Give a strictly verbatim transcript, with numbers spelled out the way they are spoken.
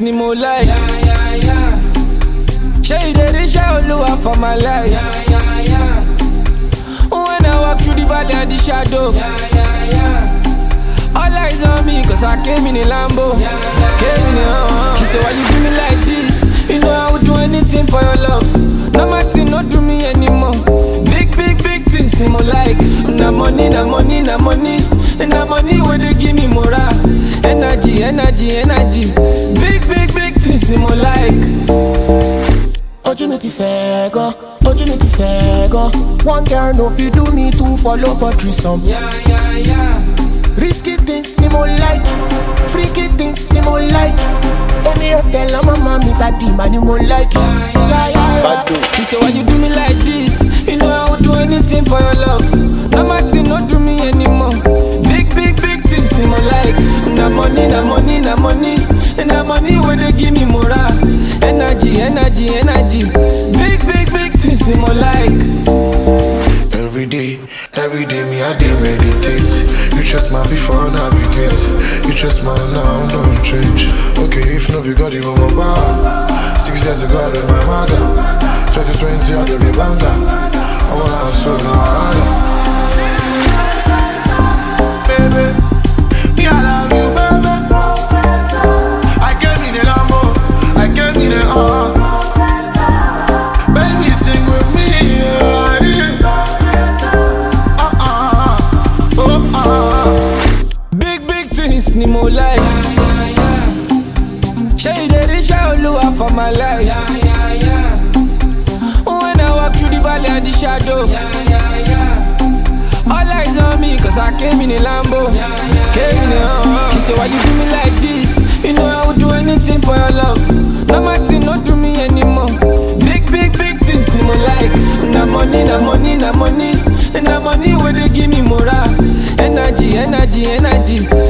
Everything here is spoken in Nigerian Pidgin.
ni mo like. Yeah, yeah, yeah. Shey dey reach Oluwa for my life. Yeah, yeah, yeah. When I walk through the valley and the shadow, Yeah, yeah, yeah. all eyes on me, cause I came in a Lambo. Yeah, yeah, Came in a uh, She said, why you do me like this? You know I would do anything for your love. No matter, not do me anymore. Big, big, big things, me more like. Na money, na money, na money. And na money where they give me morale. Energy, energy, energy. Big, big, big things, me more like. Ojú mi ti fẹ́ gan, ojú mi ti fẹ́ gan. One girl no fit do me two follow for threesome. Yeah, yeah, yeah. Risky things ni mo like, freaky things ni mo like. Èmi ò tẹ̀lé mama mi body ma ni mo like. Yeah, yeah, yeah. She said, why you do me like this? You know I would do anything for your love. No matter, not do me anymore. Big, big, big things me more like. Na money, na money, na money. And na money where they give me morale. Energy, energy, energy. Big, big, big things me more like. Every day, every day me I dey meditate. You trust my before navigate. You trust my now don't change. Okay, if no be God you my bar. Six years ago I my mother. Twenty twenty I do be banger. I wanna hustle now harder. Baby, me I love you, baby. I gave me the Lambo, I gave me the uh. Baby sing with me, yeah, yeah. Uh uh, oh uh. Big, big things ni mo like. Yeah, yeah, yeah. Shey dey reach Oluwa for my life. Yeah, yeah, yeah. When I walk through the valley and the shadow, Yeah, yeah, yeah. all eyes on me, cause I came in a Lambo. Yeah, yeah, Came in a uh, She said, why you do me like this? You know I would do anything for your love. No matter, not do me anymore. Big, big, big things me more like. Na money, na money, na money. And na money where they give me morale. Energy, energy, energy.